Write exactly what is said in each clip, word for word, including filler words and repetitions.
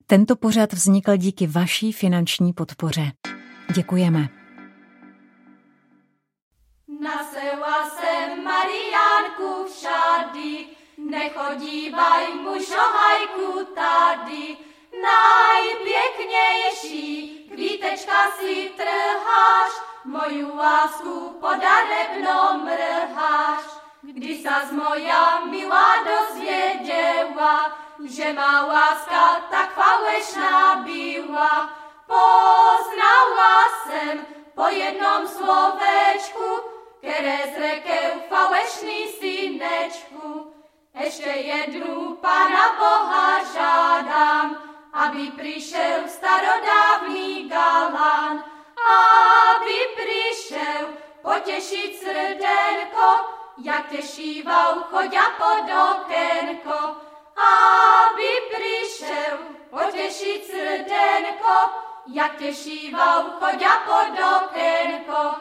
Tento pořad vznikl díky vaší finanční podpoře. Děkujeme. Naseła jsem Mariánku všady, nechodívaj mužohajku tady. Najpěknější kvítečka si trháš, moju lásku podarebno mrháš. Když sas moja milá dozvěděla, že má láska tak falešná byla, poznala jsem po jednom slovečku, které zrekel falešný synečku. Ještě jednu Pána Boha žádám, aby přišel starodávný galán, aby přišel potěšit srdenko, jak těšíval choďa pod okénko. Aby přišel potěšit srdenko, jak těšíval choďa pod okénko.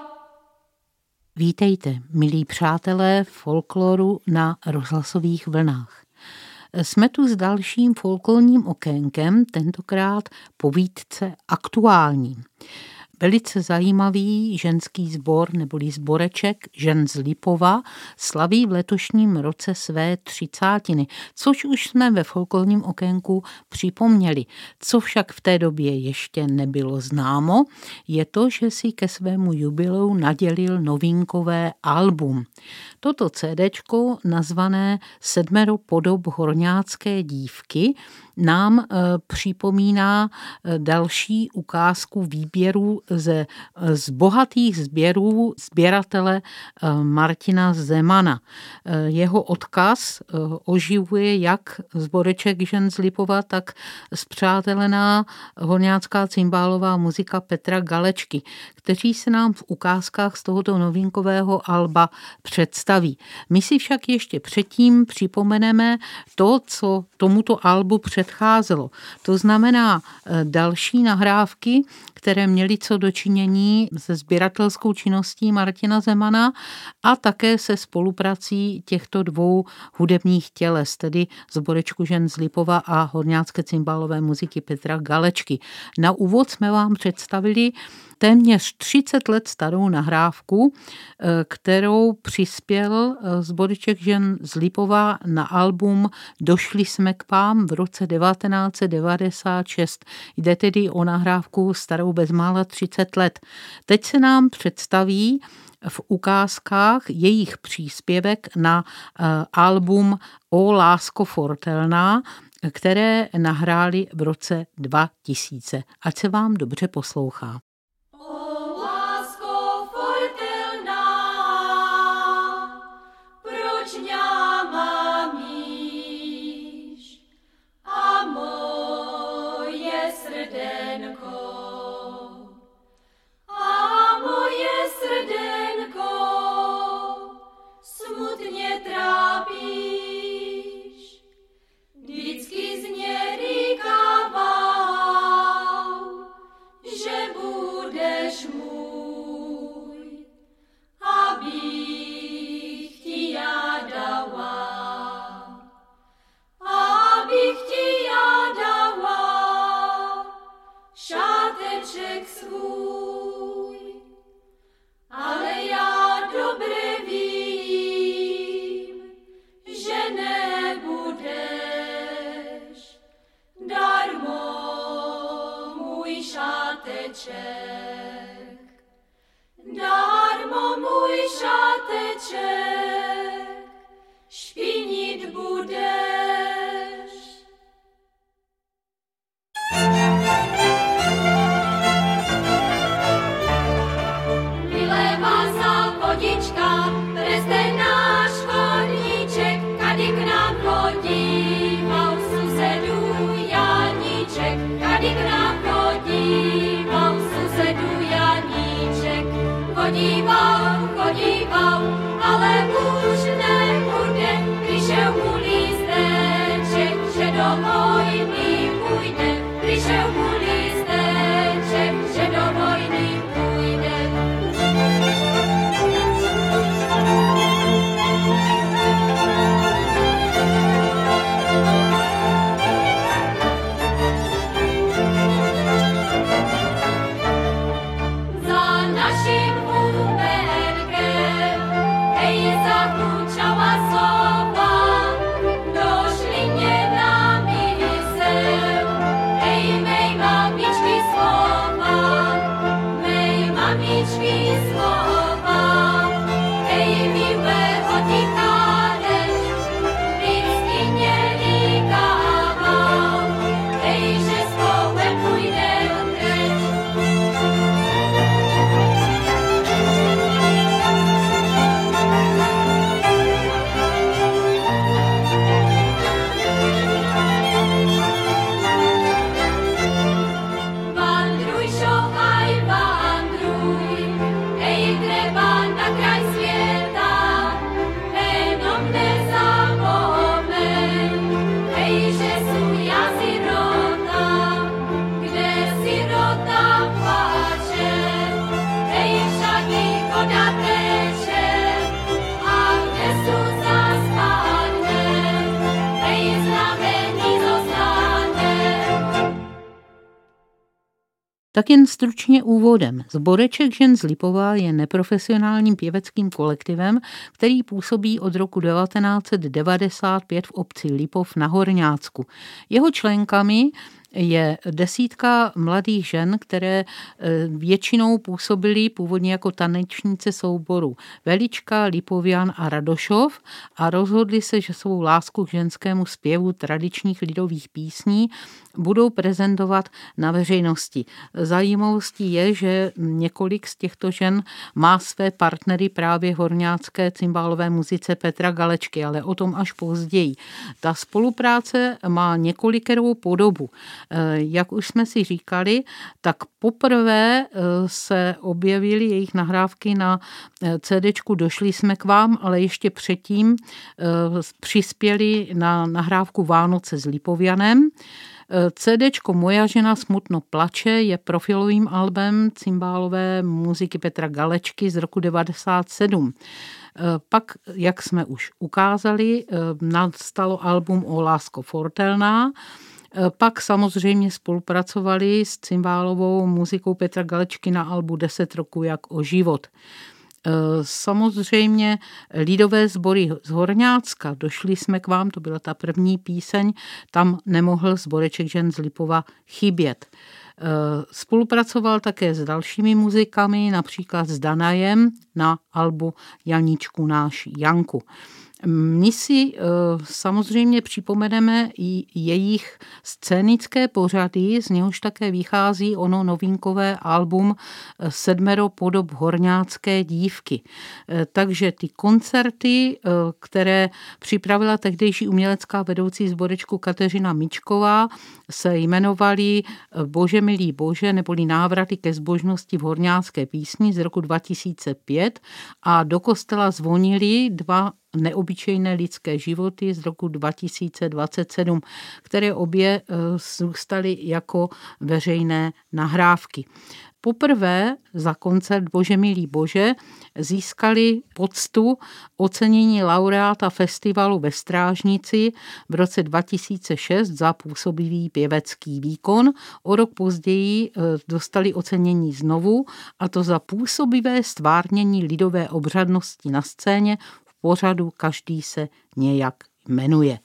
Vítejte, milí přátelé folkloru na rozhlasových vlnách. Jsme tu s dalším folklorním okénkem, tentokrát povídce aktuální. Velice zajímavý ženský sbor neboli sboreček žen z Lipova slaví v letošním roce své třicátiny, což už jsme ve folklorním okénku připomněli. Co však v té době ještě nebylo známo, je to, že si ke svému jubileu nadělil novinkové album. Toto cédéčko nazvané Sedmero podob horňácké dívky nám e, připomíná e, další ukázku výběrů ze, z bohatých sběrů sběratele e, Martina Zemana. E, jeho odkaz e, oživuje jak sboreček žen z Lipova, tak spřátelená horňácká cymbálová muzika Petra Galečky, kteří se nám v ukázkách z tohoto novinkového alba představí. My si však ještě předtím připomeneme to, co tomuto albu předcházelo. To znamená další nahrávky, které měly co dočinění se sběratelskou činností Martina Zemana a také se spoluprací těchto dvou hudebních těles, tedy sborečku žen z Lipova a horňácké cymbálové muziky Petra Galečky. Na úvod jsme vám představili téměř třicet let starou nahrávku, kterou přispěl sboreček žen z Lipova na album Došli jsme k vám v roce devatenáct set devadesát šest. Jde tedy o nahrávku starou bezmála třicet let. Teď se nám představí v ukázkách jejich příspěvek na album O lásko fortelná, které nahráli v roce dva tisíce. Ať se vám dobře poslouchá. Darmo můj šáteček, špinit budeš. Vylévá sa vodička, preste náš chodníček, kady k nám chodíval susedu Janíček, kady k nám chodíval susedu Janíček. Chodíval, chodíval, ale už nebude, přišel mu lísteček, že do vojny půjde, přišel mu lísteček, že do vojny půjde. Janičky slova, hej milé otichá reč, vždycky neříkávám, hej, že spolu půjdem preč. Vandruj, šohaj, vandruj, hej, treba na kraj světa, jenom nezapomeň, hej, že sú ja sirota, kde sirota plače, hej, však i voda teče, a kde sú zaspadne, hej, znamení zostane. Tak jen stručně úvodem. Sboreček žen z Lipova je neprofesionálním pěveckým kolektivem, který působí od roku devatenáct set devadesát pět v obci Lipov na Horňácku. Jeho členkami je desítka mladých žen, které většinou působily původně jako tanečnice souboru Velička, Lipovian a Radošov a rozhodli se, že svou lásku k ženskému zpěvu tradičních lidových písní budou prezentovat na veřejnosti. Zajímavostí je, že několik z těchto žen má své partnery právě v horňácké cymbálové muzice Petra Galečky, ale o tom až později. Ta spolupráce má několikerou podobu. Jak už jsme si říkali, tak poprvé se objevily jejich nahrávky na CDčku Došli jsme k vám, ale ještě předtím přispěli na nahrávku Vánoce s Lipovianem. CDčko Moja žena smutno plače je profilovým albem cymbálové muziky Petra Galečky z roku devadesát sedm. Pak, jak jsme už ukázali, nastalo album O lásko fortelná. Pak samozřejmě spolupracovali s cymbálovou muzikou Petra Galečky na albu Deset roků jak o život. Samozřejmě lidové sbory z Horňácka, Došli jsme k vám, to byla ta první píseň, tam nemohl sboreček žen z Lipova chybět. Spolupracoval také s dalšími muzikami, například s Danajem na albu Janíčku náš Janku. My si samozřejmě připomeneme i jejich scénické pořady, z něhož také vychází ono novinkové album Sedmero podob horňácké dívky. Takže ty koncerty, které připravila tehdejší umělecká vedoucí sborečku Kateřina Mičková, se jmenovaly Bože milý Bože, neboli Návraty ke zbožnosti v horňácké písni z roku dva tisíce pět a do kostela zvonili dva neobyčejné lidské životy z roku dva tisíce dvacet sedm, které obě zůstaly jako veřejné nahrávky. Poprvé za koncert Bože milý Bože získali poctu ocenění laureáta festivalu ve Strážnici v roce dva tisíce šest za působivý pěvecký výkon. O rok později dostali ocenění znovu, a to za působivé stvárnění lidové obřadnosti na scéně v pořadu Každý se nějak jmenuje.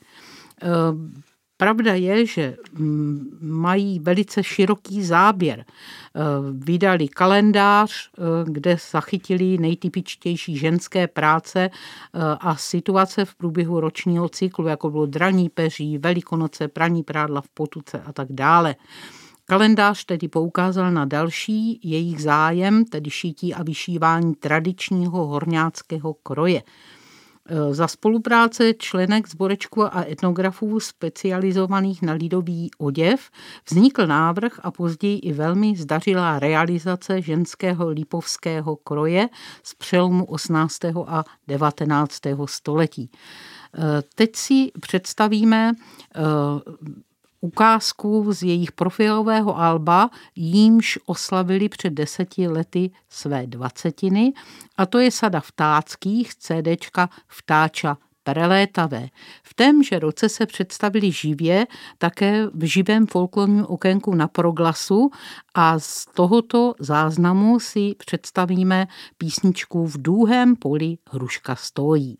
Pravda je, že mají velice široký záběr. Vydali kalendář, kde zachytili nejtypičtější ženské práce a situace v průběhu ročního cyklu, jako bylo draní peří, Velikonoce, praní prádla v potuce a tak dále. Kalendář tedy poukázal na další jejich zájem, tedy šití a vyšívání tradičního horňáckého kroje. Za spolupráce členek sborečku a etnografů specializovaných na lidový oděv vznikl návrh a později i velmi zdařilá realizace ženského lipovského kroje z přelomu osmnáctého a devatenáctého století. Teď si představíme ukázku z jejich profilového alba, jímž oslavili před deseti lety své dvacetiny, a to je sada vtáckých CDčka Vtáča prelétavé. V témže roce se představili živě také v živém folklorním okénku na Proglasu a z tohoto záznamu si představíme písničku V důhém poli hruška stojí.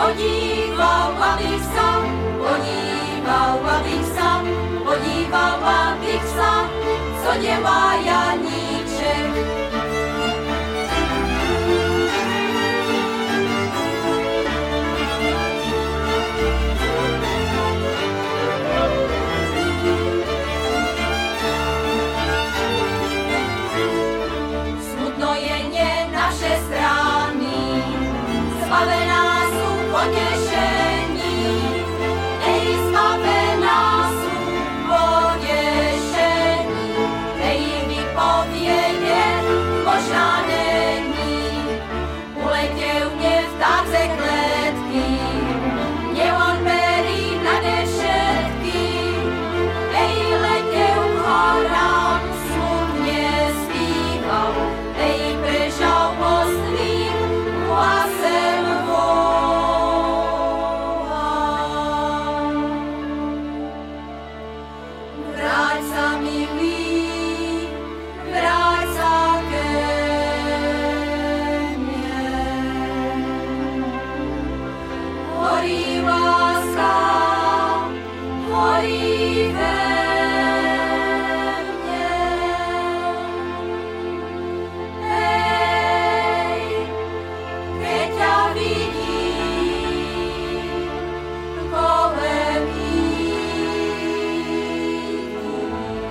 podíval, abych sa, podíval, abych sa, podíval, abych sa, co nemá Janíček. Smutno je nie naše strany, zbavená sú potešení, ej, zbavená sú potešení, ej, vypoviede, možná není, uletěl mě vták ze kletky, mě on berí nade všetky, ej, letěl k horám, smutně zpíval, ej, prežal po svým hlasem volal. Vráť sa, milý, vráť sa ke mne. Horí láska, horí ve mne. Hej, keď ťa vidím, kolem idú.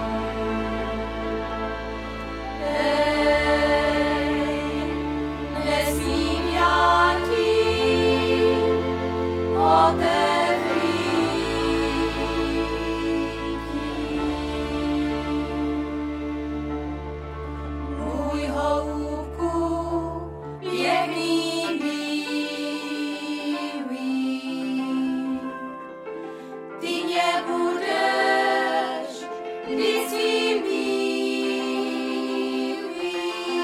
Hej, nesmím ja ti otevřít. Môj holúbku, pekný, milý, ty nebudeš vždy svým milý.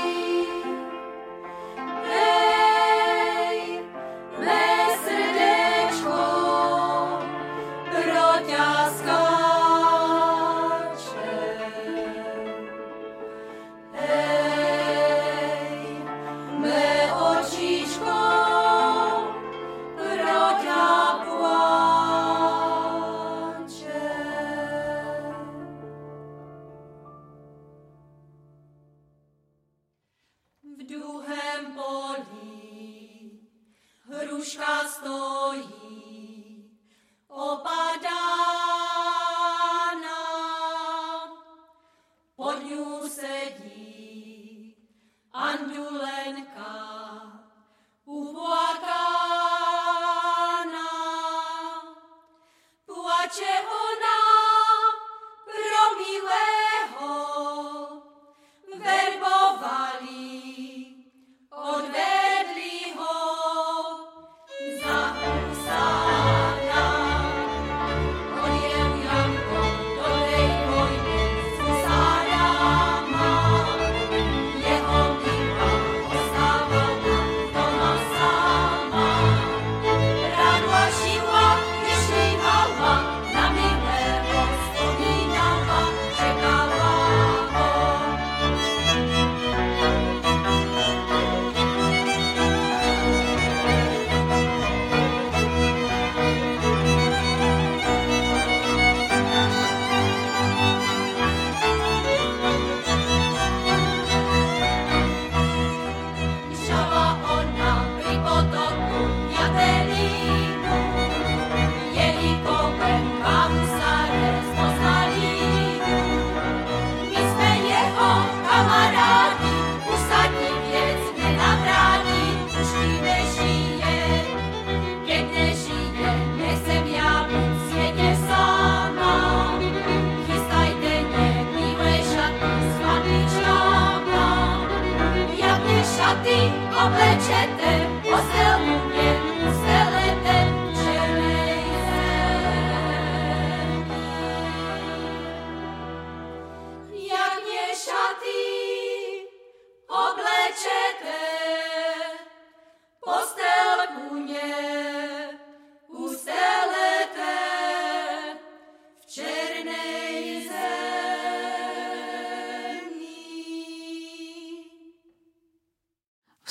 Hej, mé srdečko pro ťa skáče. Hej, mé očíčko pro ťa pláče. V druhém poli hruška stojí, opadána, pod ňu sedí andulenka, uplakána. Plače ona pro milého, verbovali, odvedli ho za husáka.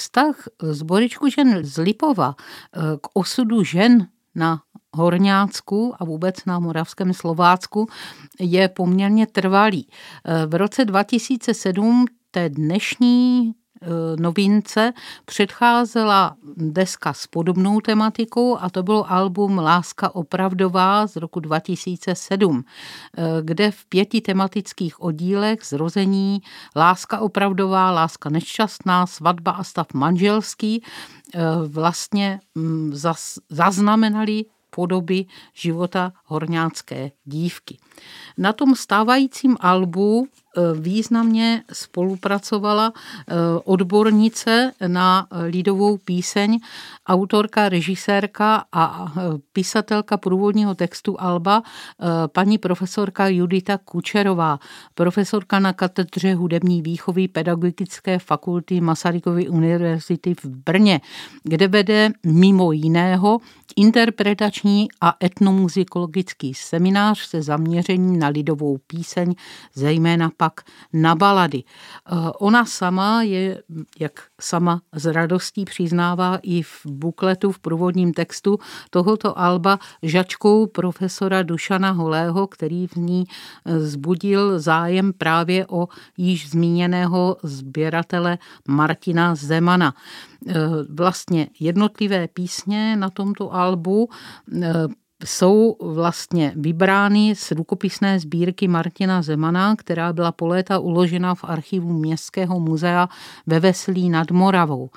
Vztah sborečku žen z Lipova k osudu žen na Horňácku a vůbec na Moravském Slovácku je poměrně trvalý. V roce dva tisíce sedm té dnešní novince předcházela deska s podobnou tematikou a to bylo album Láska opravdová z roku dva tisíce sedm, kde v pěti tematických oddílech Zrození, Láska opravdová, Láska nešťastná, Svatba a stav manželský vlastně zaznamenali podoby života horňácké dívky. Na tom stávajícím albu významně spolupracovala odbornice na lidovou píseň, autorka, režisérka a pisatelka průvodního textu alba paní profesorka Judita Kučerová, profesorka na katedře hudební výchovy Pedagogické fakulty Masarykovy univerzity v Brně, kde vede mimo jiného interpretační a etnomuzikologický seminář se zaměřením na lidovou píseň, zejména pak na balady. Ona sama je, jak sama s radostí přiznává i v bukletu, v průvodním textu tohoto alba, žačkou profesora Dušana Holého, který v ní vzbudil zájem právě o již zmíněného sběratele Martina Zemana. Vlastně jednotlivé písně na tomto albu jsou vlastně vybrány z rukopisné sbírky Martina Zemana, která byla po léta uložena v archivu Městského muzea ve Veselí nad Moravou.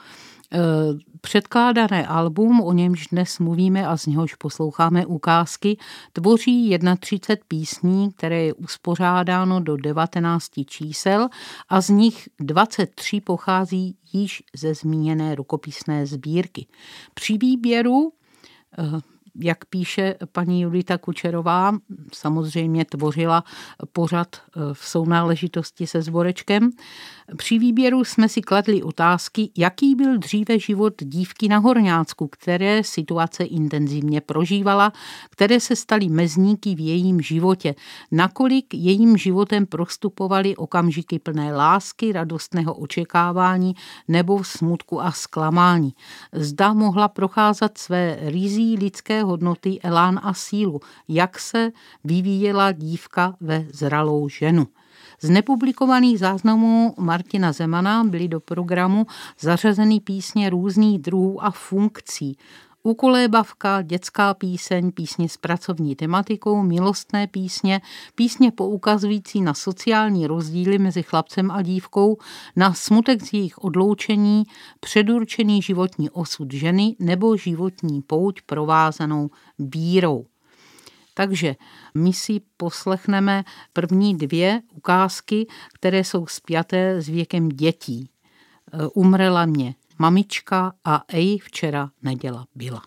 Předkládané album, o němž dnes mluvíme a z něhož posloucháme ukázky, tvoří třicet jedna písní, které je uspořádáno do devatenácti čísel a z nich dvacet tři pochází již ze zmíněné rukopisné sbírky. Při výběru, jak píše paní Judita Kučerová, samozřejmě tvořila pořad v sounáležitosti se Zborečkem. Při výběru jsme si kladli otázky, jaký byl dříve život dívky na Horňácku, které situace intenzivně prožívala, které se staly mezníky v jejím životě, nakolik jejím životem prostupovaly okamžiky plné lásky, radostného očekávání nebo smutku a zklamání. Zda mohla procházet své rizí lidské hodnoty, elán a sílu, jak se vyvíjela dívka ve zralou ženu. Z nepublikovaných záznamů Martina Zemana byly do programu zařazeny písně různých druhů a funkcí. Ukolébavka, dětská píseň, písně s pracovní tematikou, milostné písně, písně poukazující na sociální rozdíly mezi chlapcem a dívkou, na smutek z jejich odloučení, předurčený životní osud ženy nebo životní pouť provázanou vírou. Takže my si poslechneme první dvě ukázky, které jsou spjaté s věkem dětí. Umrela mě mamička a ej, včera neděla byla.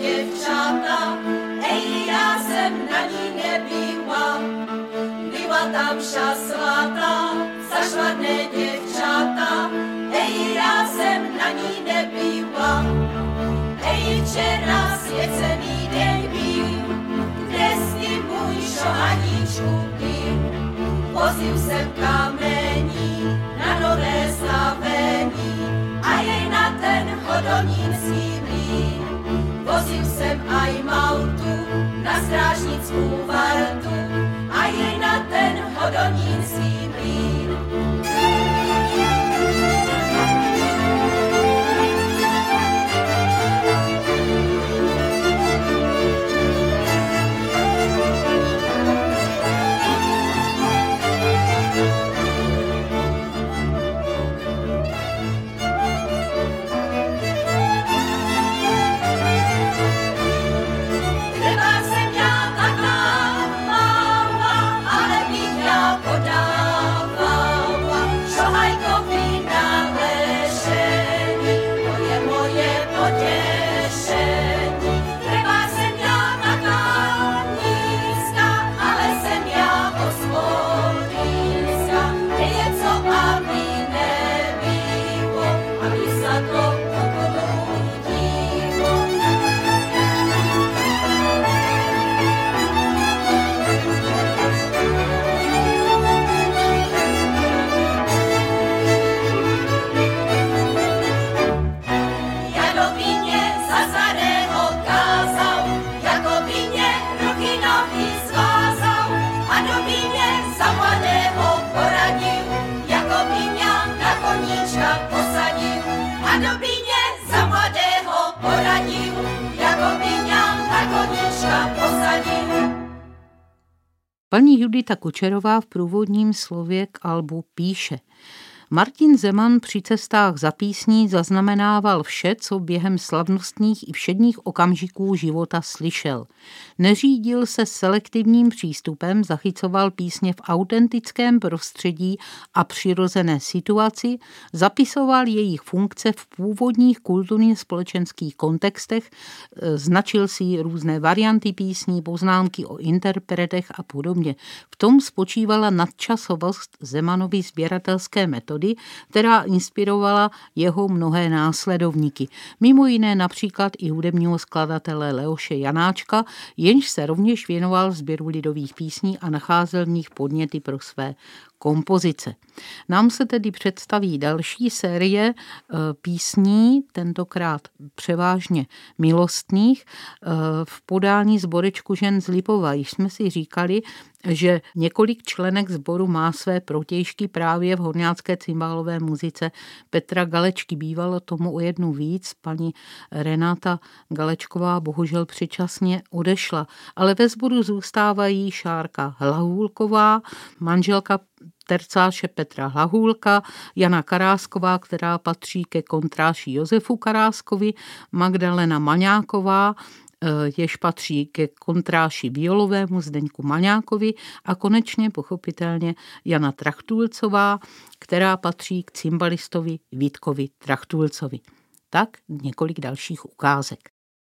děvčata, ej, já jsem na ní nebyla. Byla tam ša svatá, zašladné děvčata, ej, já jsem na ní nebyla. Ej, včera svěcený den byl, kde si můj šohaníčku byl. Vozil jsem kamení na nové slavení a jej na ten hodonínský mlýn. Vozil jsem aj Maltu na strážnickou vartu a jej na ten hodonínský mlýn. Paní Judita Kučerová v průvodním slově k albu píše: Martin Zeman při cestách za písní zaznamenával vše, co během slavnostních i všedních okamžiků života slyšel. Neřídil se selektivním přístupem, zachycoval písně v autentickém prostředí a přirozené situaci, zapisoval jejich funkce v původních kulturně společenských kontextech, značil si různé varianty písní, poznámky o interpretech a podobně. V tom spočívala nadčasovost Zemanovy sběratelské metody, která inspirovala jeho mnohé následovníky. Mimo jiné například i hudebního skladatele Leoše Janáčka, jenž se rovněž věnoval sběru lidových písní a nacházel v nich podněty pro své kompozice. Nám se tedy představí další série písní, tentokrát převážně milostných, v podání sborečku žen z Lipova. Již jsme si říkali, že několik členek sboru má své protějšky právě v horňácké cymbálové muzice Petra Galečky. Bývalo tomu o jednu víc, paní Renáta Galečková bohužel předčasně odešla, ale ve sboru zůstávají Šárka Hlahůlková, manželka tercáše Petra Hlahůlka, Jana Karásková, která patří ke kontráši Josefu Karáskovi, Magdalena Maňáková, jež patří ke kontráši violovému Zdeňku Maňákovi a konečně pochopitelně Jana Trachtulcová, která patří k cymbalistovi Vítkovi Trachtulcovi. Tak několik dalších ukázek.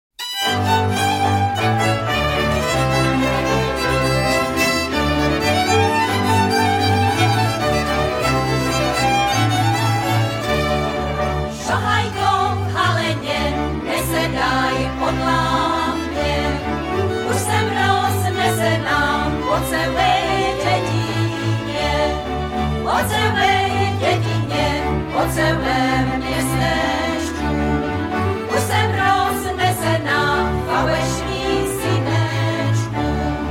Po celém městečku už jsem roznesená falešný synečku.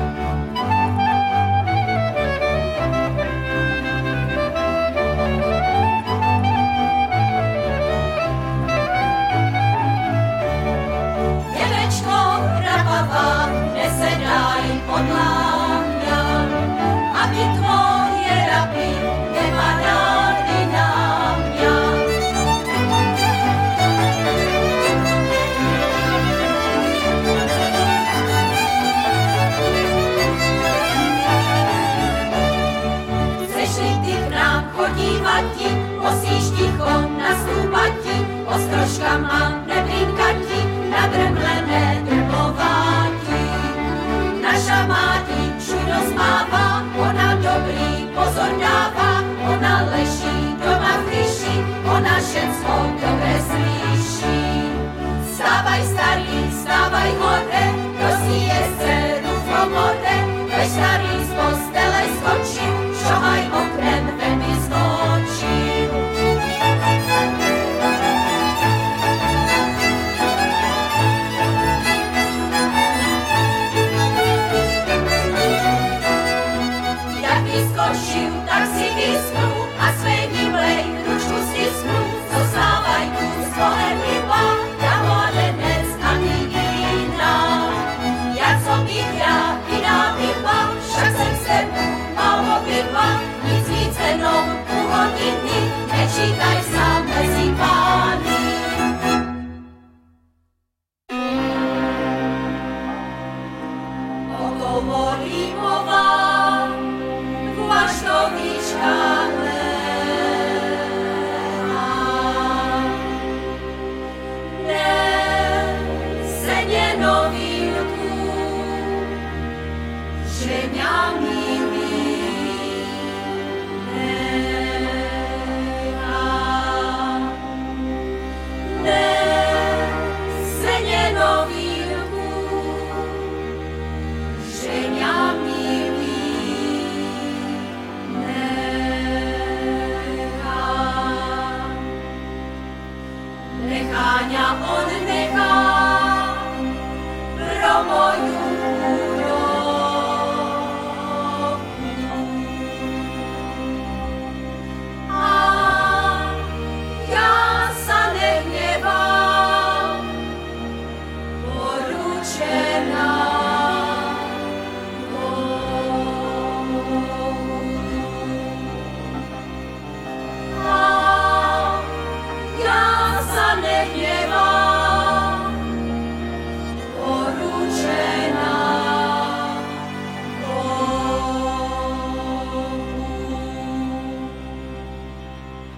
Děvečko hrabavá, nesedaj podle mě, aby tvoje raby nepadá.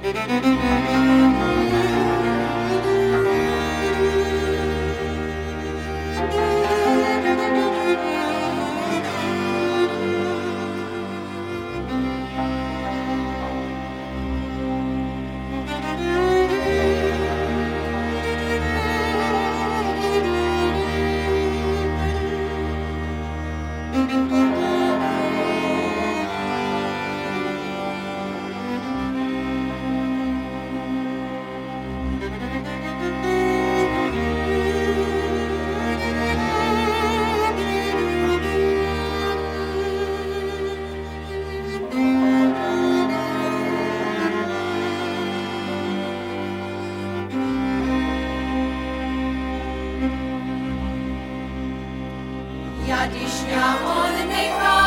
Já když mě on nechá,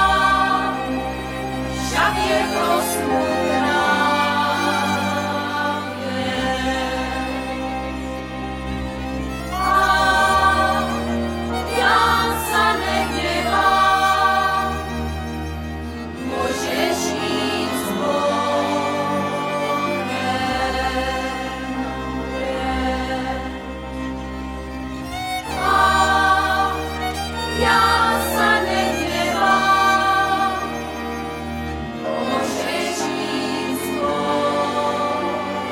však je to smutná věc. A já se nehněvám, můžeš jít s Bohem. A já se nehněvám, můžeš jít s Bohem.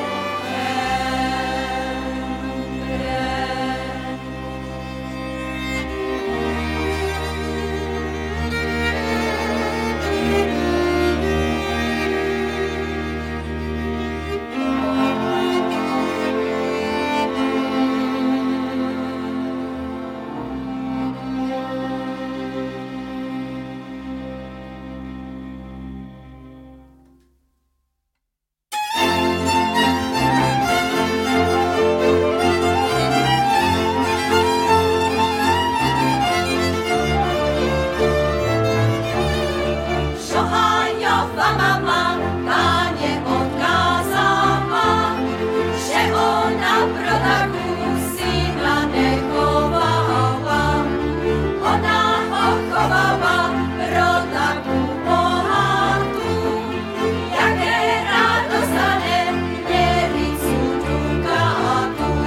Šohajova mama Táně odkázala, že ona pro taku syna nechovala. Ona ho chovala pro taku bohatu, jaké rád dostane měricu dukátů.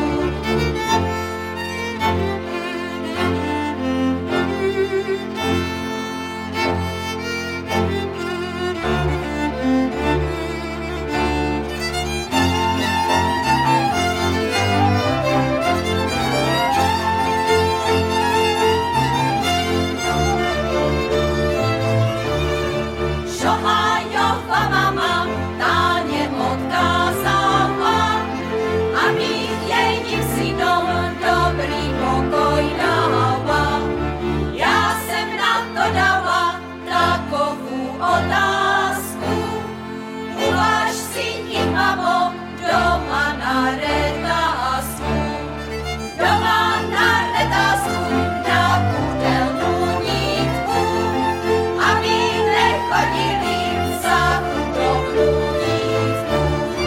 Šohajova mama Táně odkázala, abych jejím synům dobrý pokoj dala. Já jsem na to dala takovou otázku, uvaž si i mamo doma na retázku. Doma na retázku na kudelnou nitku, aby nechodili za chudobnou nitku.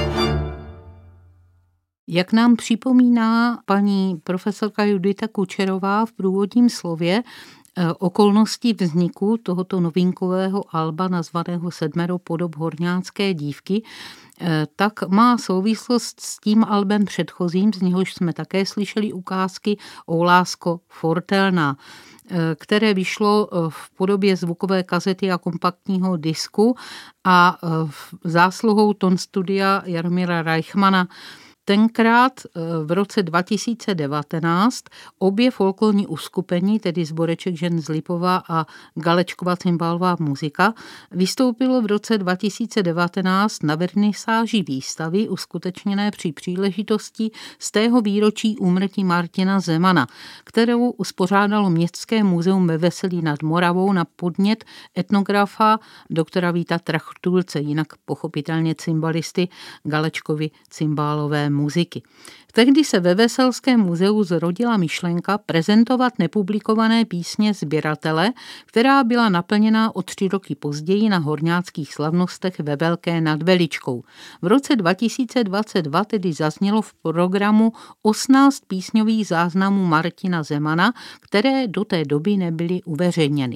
Jak nám připomíná paní profesorka Judita Kučerová v průvodním slově, okolnosti vzniku tohoto novinkového alba nazvaného Sedmero podob horňácké dívky, tak má souvislost s tím albem předchozím, z něhož jsme také slyšeli ukázky, O lásko fortelná, které vyšlo v podobě zvukové kazety a kompaktního disku a zásluhou tonstudia Jaromíra Reichmana. Tenkrát v roce dva tisíce devatenáct obě folklorní uskupení, tedy Sboreček žen z Lipova a Galečkova cymbálová muzika, vystoupilo v roce dva tisíce devatenáct na vernisáži výstavy uskutečněné při příležitosti z tého výročí úmrtí Martina Zemana, kterou uspořádalo Městské muzeum ve Veselí nad Moravou na podnět etnografa doktora Víta Trachtulce, jinak pochopitelně cymbalisty Galečkovy cymbálové muziky. Tehdy se ve Veselském muzeu zrodila myšlenka prezentovat nepublikované písně sběratele, která byla naplněná o tři roky později na horňáckých slavnostech ve Velké nad Veličkou. V roce dva tisíce dvacet dva tedy zaznělo v programu osmnáct písňových záznamů Martina Zemana, které do té doby nebyly uveřejněny.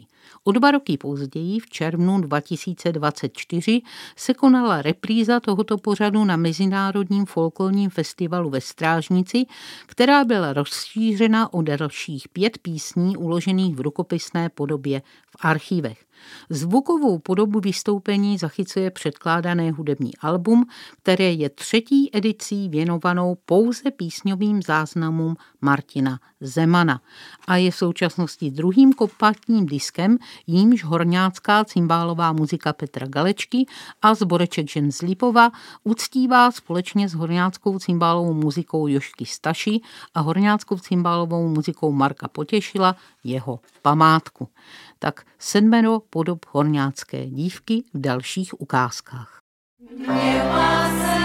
O dva roky později, v červnu dva tisíce dvacet čtyři, se konala repríza tohoto pořadu na Mezinárodním folklorním festivalu ve Strážnici, která byla rozšířena o dalších pět písní uložených v rukopisné podobě v archívech. Zvukovou podobu vystoupení zachycuje předkládané hudební album, které je třetí edicí věnovanou pouze písňovým záznamům Martina Zemana a je v současnosti druhým kompaktním diskem, jímž horňácká cymbálová muzika Petra Galečky a sboreček žen z Lipova uctívá společně s horňáckou cymbálovou muzikou Jožky Staši a horňáckou cymbálovou muzikou Marka Potěšila jeho památku. Tak sedmero podob horňácké dívky v dalších ukázkách. Měla se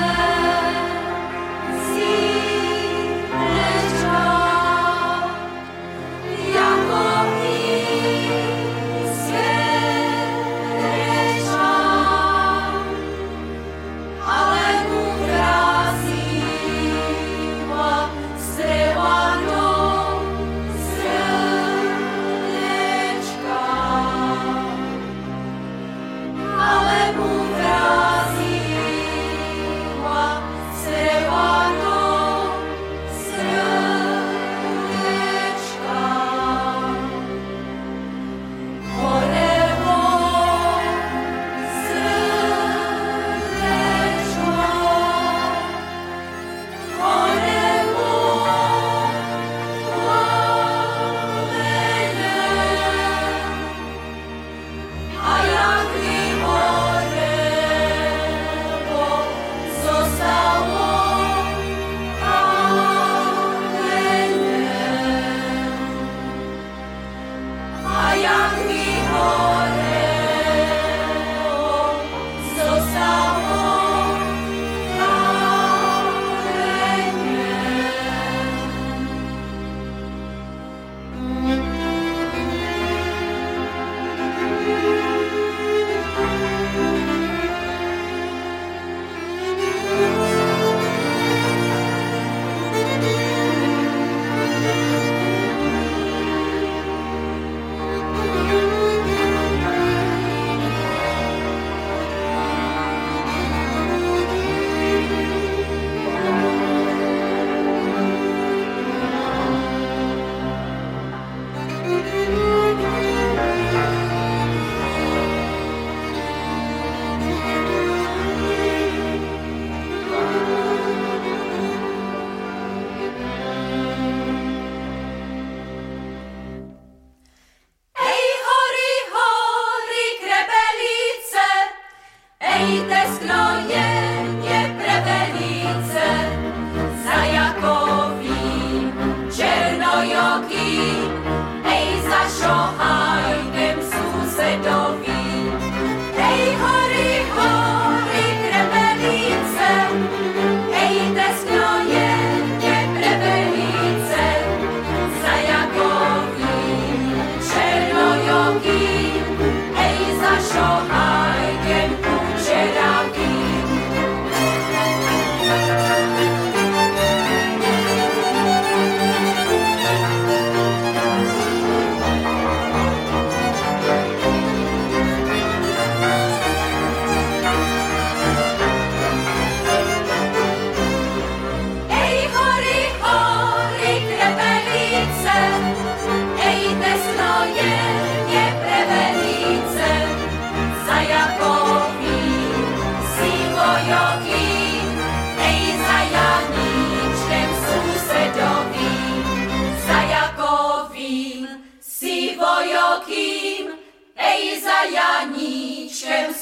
Janíčkem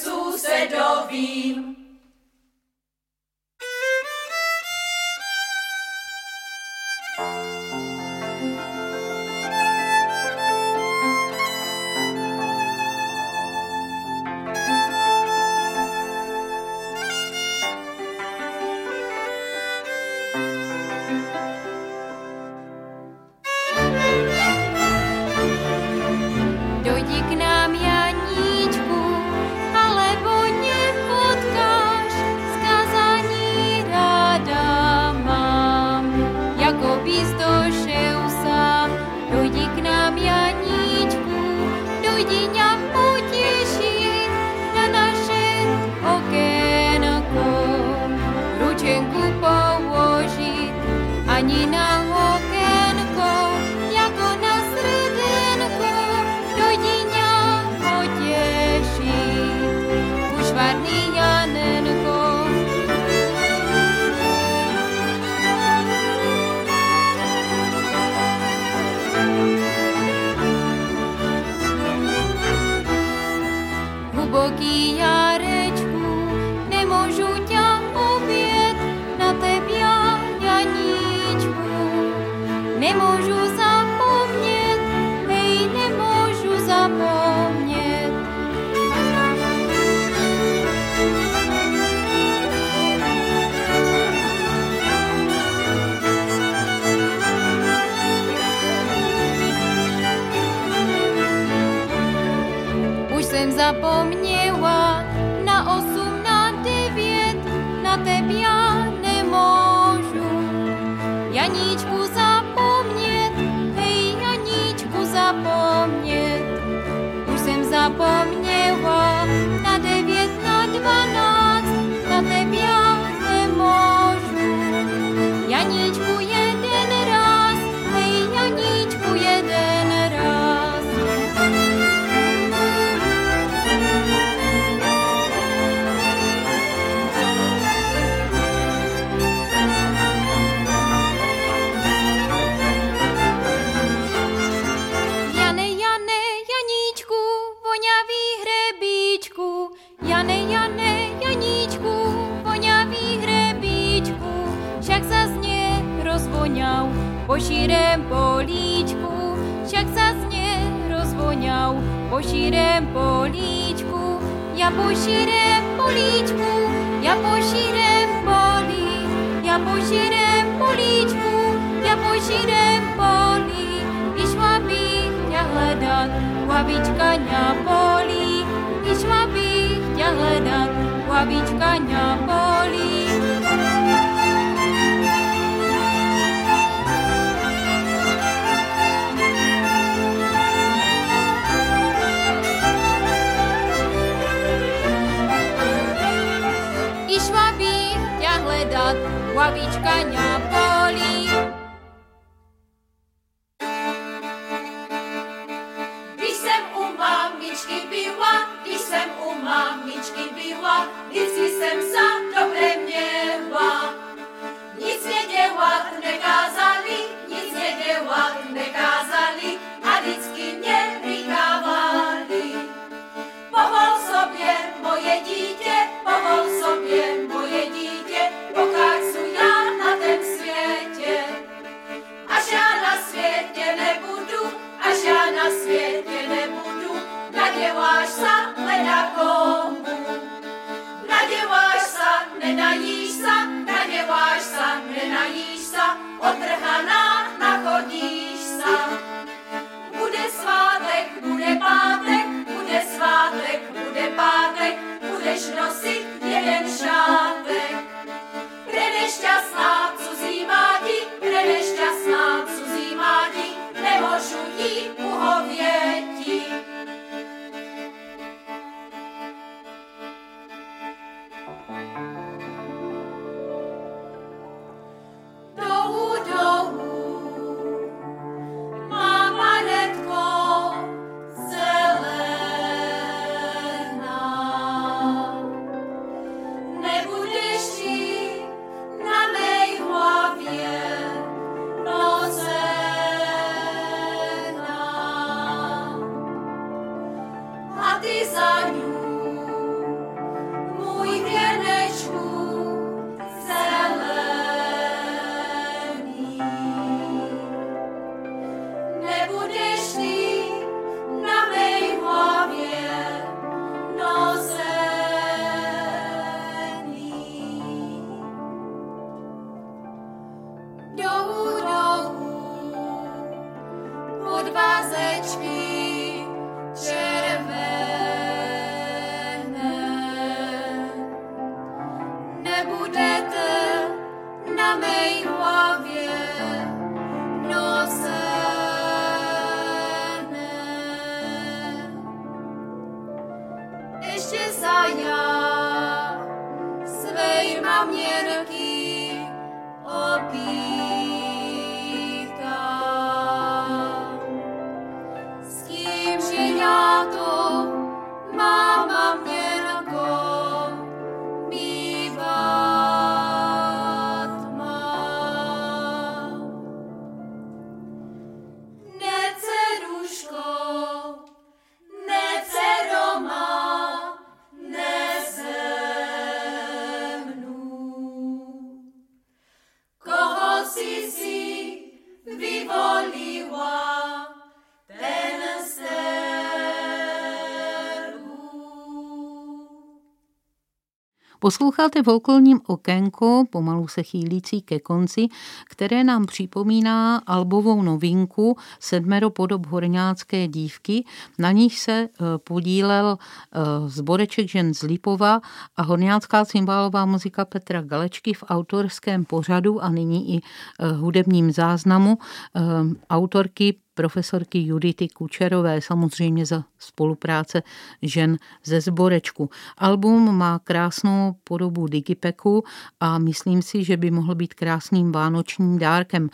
sousedovým. Dojdi k nám, Janíčku, alebo nepotkáš. ani na okénko, jako na srdenko, dojdi ňa potěšit, už varný Janenko. Hluboký jarečku, nemůžu ťa obět, na tebe Janíčku. Nemůžu zapomnět, hej, nemůžu zapomnět. Už jsem zapomněla na osm, na devět, na tebe já nemůžu. Janíčku zapomnět, hej, Janíčku zapomnět. Už jsem zapomněla na devět, na dvanáct, na tebe já nemůžu. Janíčku jeden raz, hej, Janíčku jeden raz. Jane, Jane, Janíčku, voňavý hrebíčku. Jane, Jane, Janíčku, voňavý hrebíčku. Však zazně rozvoňał po širém políčku. Však zazně rozvoňał po širém políčku. Ja po širém políčku, ja po širém polí, ja po širém políčku, ja po širém polí. Išla bych ťa hledat, lavička ňa polí. Išla bych ťa hledat, lavička ňa polí. Išla bych ťa hledat, lavička ňa polí. Když jsem u mamičky byla, když jsem u mamičky byla, vždycky jsem sa dobre měla. Nic mě dělat nekázali, nic mě dělat nekázali a vždycky mě vykávali. Povol sobě moje dítě, povol sobě moje dítě, pokážu já na tom světě. Až já na světě nebudu, až já na světě nebudu, naděláš sa leda komu. Naděláš sa, nenajíš sa, naděláš sa, nenajíš sa, otrhaná nachodíš sa. Bude svátek, bude pátek, bude svátek, bude pátek, budeš nosit jeden šátek. Pre nešťastná cudzí máti, pre nešťastná cudzí máti, nemôžu jí uhověti. Dolů, dolů, má panetko zelená. Nebudeš jí na mej hlavě nocená. A ty za ňu, můj věnečku zelený. Nebudeš ty na mej hlavě nosený. Dolů, dolů, pod vázečky červené. Nebudete na mej hlavě nosené. Ještě sa já svej maměrky opím. Posloucháte folklorním okénko, pomalu se chýlící ke konci, které nám připomíná albovou novinku Sedmero podob horňácké dívky. Na níž se podílel sboreček žen z Lipova a horňácká cymbálová muzika Petra Galečky v autorském pořadu a nyní i hudebním záznamu autorky profesorky Judity Kučerové, samozřejmě za spolupráce žen ze sborečku. Album má krásnou podobu digipeku a myslím si, že by mohl být krásným vánočním dárkem.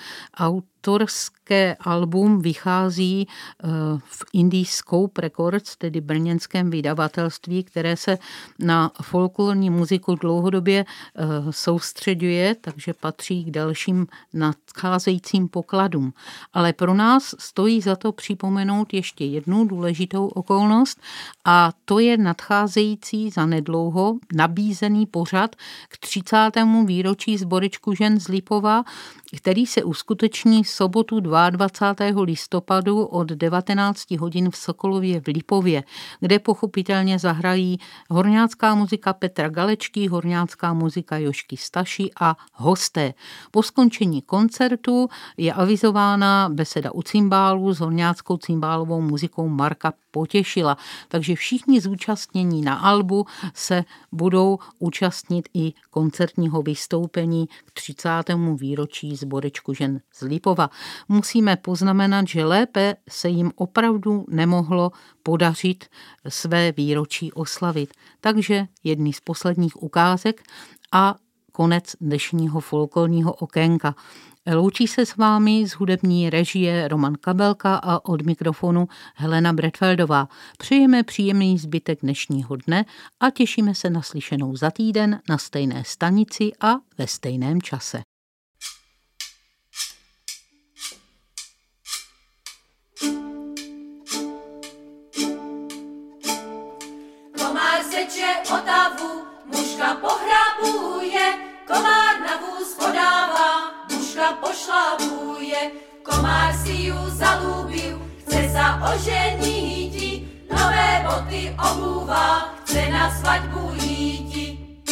Autorské album vychází v Indie Scope Records, tedy brněnském vydavatelství, které se na folklorní muziku dlouhodobě soustředuje, takže patří k dalším nadcházejícím pokladům. Ale pro nás stojí za to připomenout ještě jednu důležitou okolnost a to je nadcházející zanedlouho nabízený pořad k třicátému výročí sborečku žen z Lipova, který se uskuteční v sobotu dvacátého druhého listopadu od devatenáct hodin v Sokolově v Lipově, kde pochopitelně zahrají horňácká muzika Petra Galečky, horňácká muzika Jožky Staši a hosté. Po skončení koncertu je avizována beseda u cymbálu s horňáckou cymbálovou muzikou Marka Potěšila. Takže všichni zúčastnění na albu se budou účastnit i koncertního vystoupení k třicátému výročí sborečku žen z Lipova. Musíme poznamenat, že lépe se jim opravdu nemohlo podařit své výročí oslavit. Takže jedny z posledních ukázek a konec dnešního folklorního okénka. Loučí se s vámi z hudební režie Roman Kabelka a od mikrofonu Helena Bretfeldová. Přejeme příjemný zbytek dnešního dne a těšíme se na slyšenou za týden na stejné stanici a ve stejném čase. Komár seče otavu, mužka pohrabuje, komár na vůz podává, mužka pošlapuje, komár si ju zalúbil, chce sa oženíti, nové boty obúva, chce na svatbu jíti.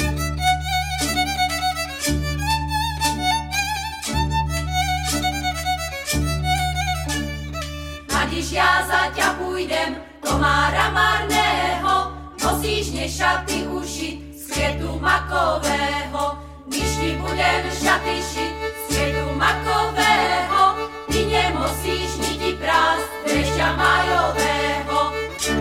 A když já za ťa půjdem, komára marného, nosíš mě šaty ušit z květu makového. Když ti budem šaty šit z květu makového, ty nemusíš niti prást drešťa majového.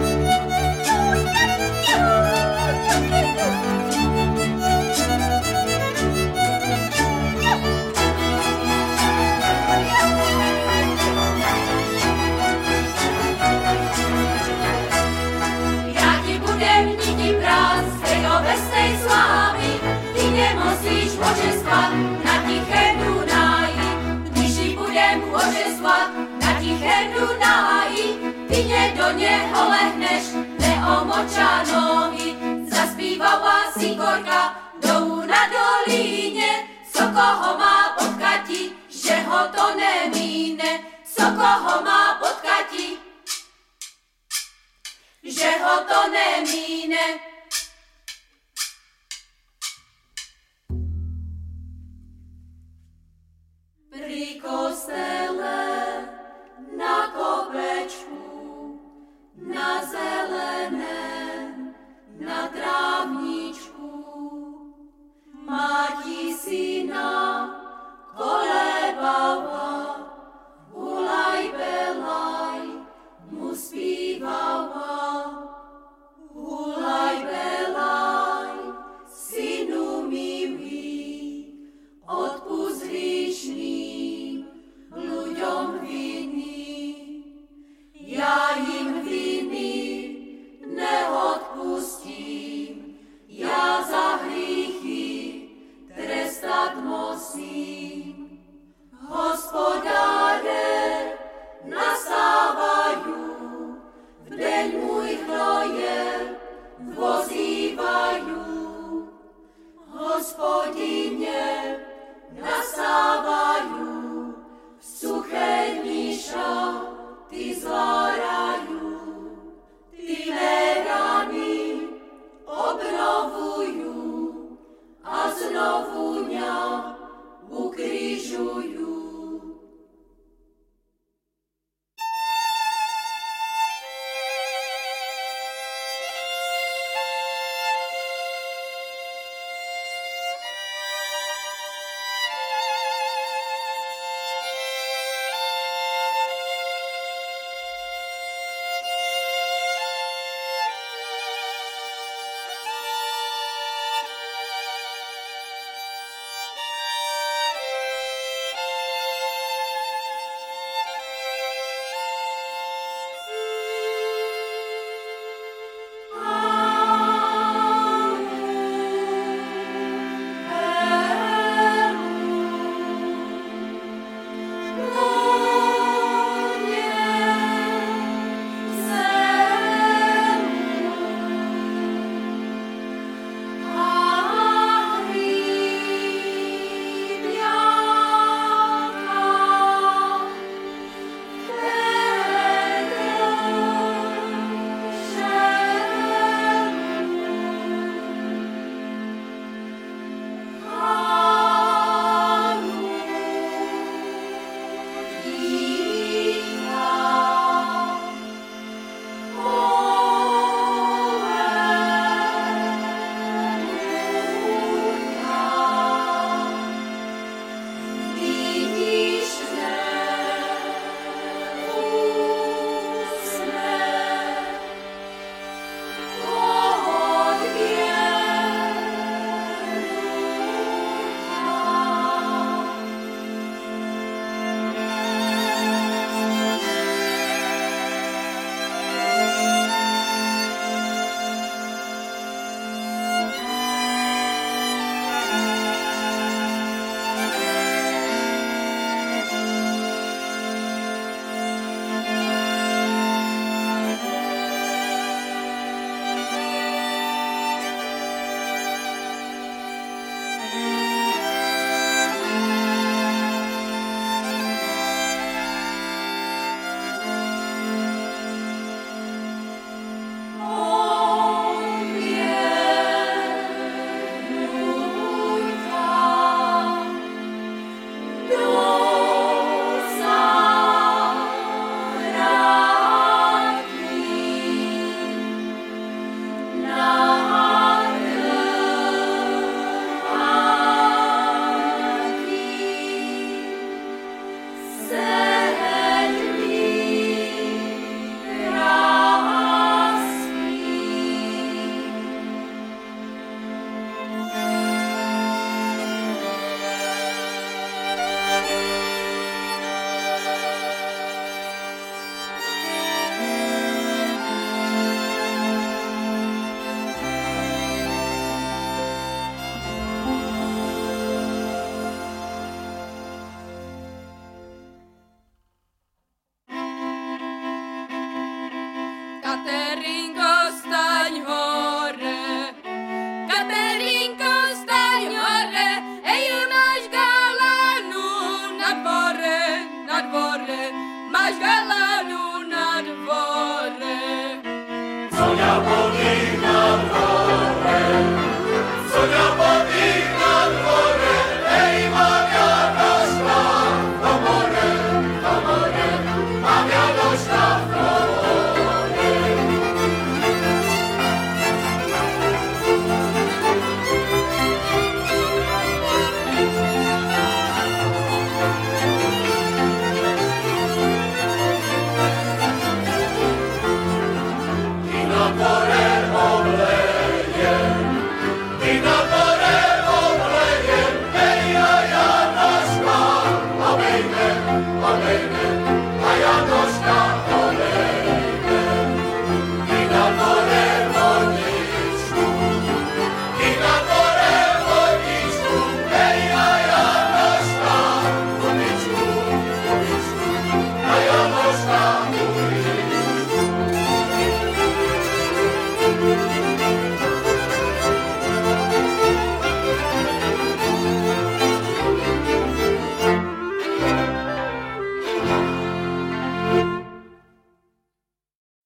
Já ti budem niti prást z tejho vesnej slávy, ty nemusíš ořezvat na tichém Dunaji. Když ji budem ořezvat na tichém Dunaji, ty mě do něho lehneš, neomoča nohy. Zaspívala si korka dolů na dolíně, co koho má potkati, že ho to nemíne. Co koho má potkati, že ho to nemíne. Pri kostele na kopečku, na zeleném, na trávničku, máti syna kolebava, hulaj belaj mu zpívala. Hulaj belaj, synu milý, odpust hříšným ľuďom viny. Já jim viny neodpustím, já za hříchy trestat musím. Hospodáre, nasávaju, v den můj hnoje vozívaju. Hospodině, nasávaju, v suché dníša ty zvládaju. Ty mé rany obnovuju, znovu ňa ukrižujú. Ty na